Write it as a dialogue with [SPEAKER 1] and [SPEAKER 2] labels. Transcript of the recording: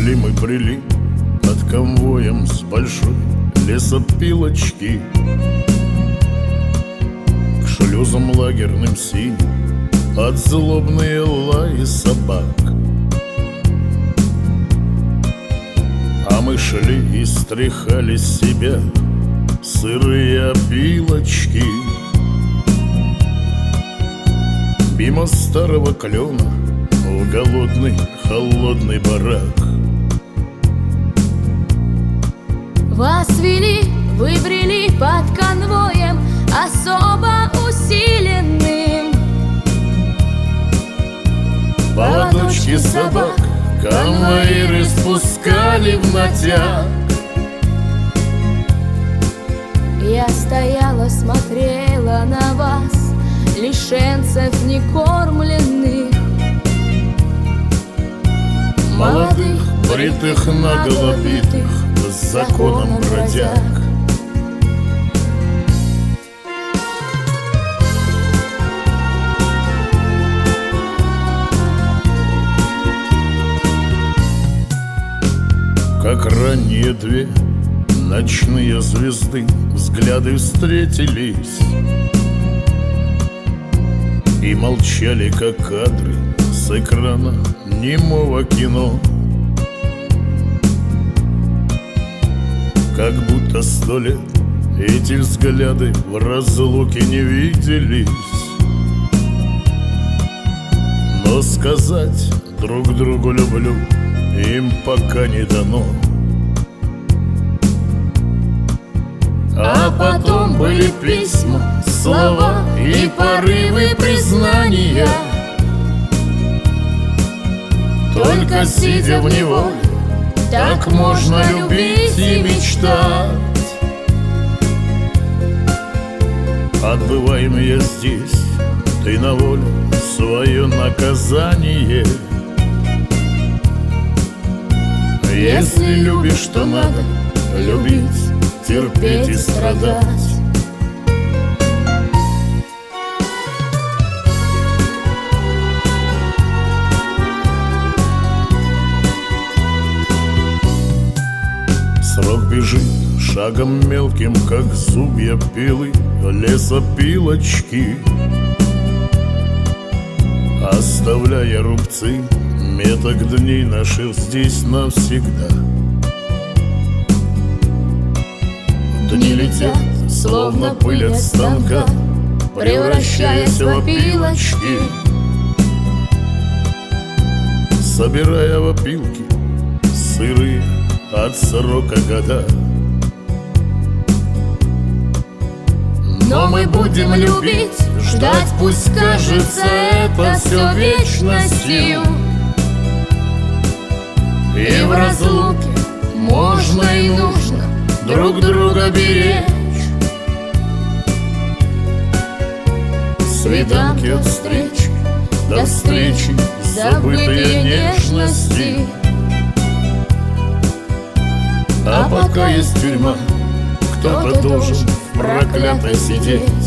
[SPEAKER 1] Шли мы, брели под конвоем с большой лесопилочки к шлюзам лагерным синим под злобные лаи собак. А мы шли и стряхали с себя сырые опилочки. Мимо старого клена в голодный холодный барак.
[SPEAKER 2] Вас вели, вы брели под конвоем особо усиленным.
[SPEAKER 1] Поводочки собак конвоиры спускали в натяг.
[SPEAKER 2] Я стояла, смотрела на вас, лишенцев некормленных,
[SPEAKER 1] молодых, бритых, наголо битых, с законом бродяг. Как ранние две ночные звезды взгляды встретились и молчали, как кадры с экрана немого кино. Как будто 100 лет эти взгляды в разлуке не виделись, но сказать друг другу люблю им пока не дано. А потом были письма, слова и порывы признания. Только сидя в неволе, так можно любить и мечтать. Отбываем я здесь, ты на воле, свое наказание. Если любишь, то надо любить, терпеть и страдать. Срок бежит шагом мелким, как зубья пилы лесопилочки, оставляя рубцы меток дней наших здесь навсегда. Дни летят, словно пыль от станка, превращаясь в опилочки, собирая в опилки сырые от срока года.
[SPEAKER 2] Но мы будем любить, ждать, пусть кажется это все вечностью.
[SPEAKER 1] И в разлуке можно и нужно друг друга беречь. Свиданки от встречи до встречи, забытые нежности. А пока есть тюрьма, кто-то должен в проклятой сидеть.